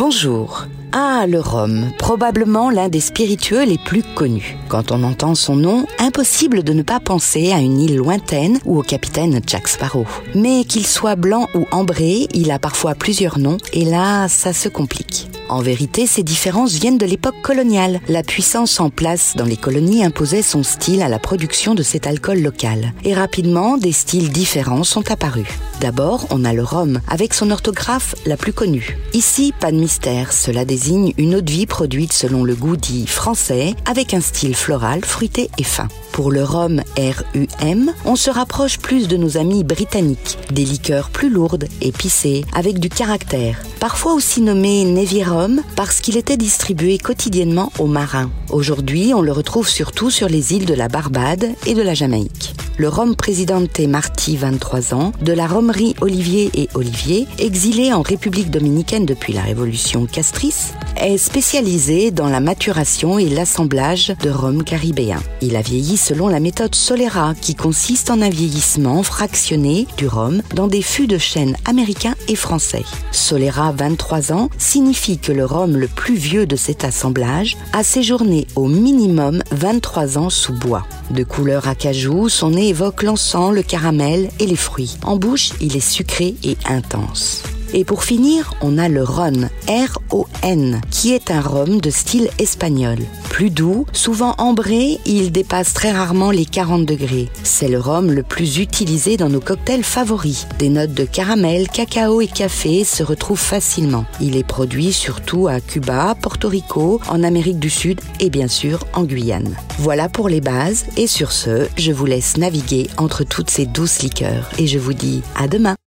Bonjour. Ah, le rhum, probablement l'un des spiritueux les plus connus. Quand on entend son nom, impossible de ne pas penser à une île lointaine ou au capitaine Jack Sparrow. Mais qu'il soit blanc ou ambré, il a parfois plusieurs noms et là, ça se complique. En vérité, ces différences viennent de l'époque coloniale. La puissance en place dans les colonies imposait son style à la production de cet alcool local. Et rapidement, des styles différents sont apparus. D'abord, on a le rhum, avec son orthographe la plus connue. Ici, pas de mystère, cela désigne une eau-de-vie produite selon le goût dit français, avec un style floral, fruité et fin. Pour le rhum RUM, on se rapproche plus de nos amis britanniques, des liqueurs plus lourdes, épicées, avec du caractère, parfois aussi nommé Navy Rum parce qu'il était distribué quotidiennement aux marins. Aujourd'hui, on le retrouve surtout sur les îles de la Barbade et de la Jamaïque. Le rhum Presidente Martí, 23 ans, de la rhumerie Olivier et Olivier, exilé en République dominicaine depuis la révolution castrice, est spécialisé dans la maturation et l'assemblage de rhum caribéen. Il a vieilli selon la méthode Solera, qui consiste en un vieillissement fractionné du rhum dans des fûts de chêne américains et français. Solera, 23 ans, signifie que le rhum le plus vieux de cet assemblage a séjourné au minimum 23 ans sous bois. De couleur acajou, son nez évoque l'encens, le caramel et les fruits. En bouche, il est sucré et intense. Et pour finir, on a le Ron, R-O-N, qui est un rhum de style espagnol. Plus doux, souvent ambré, il dépasse très rarement les 40 degrés. C'est le rhum le plus utilisé dans nos cocktails favoris. Des notes de caramel, cacao et café se retrouvent facilement. Il est produit surtout à Cuba, Porto Rico, en Amérique du Sud et bien sûr en Guyane. Voilà pour les bases et sur ce, je vous laisse naviguer entre toutes ces douces liqueurs et je vous dis à demain.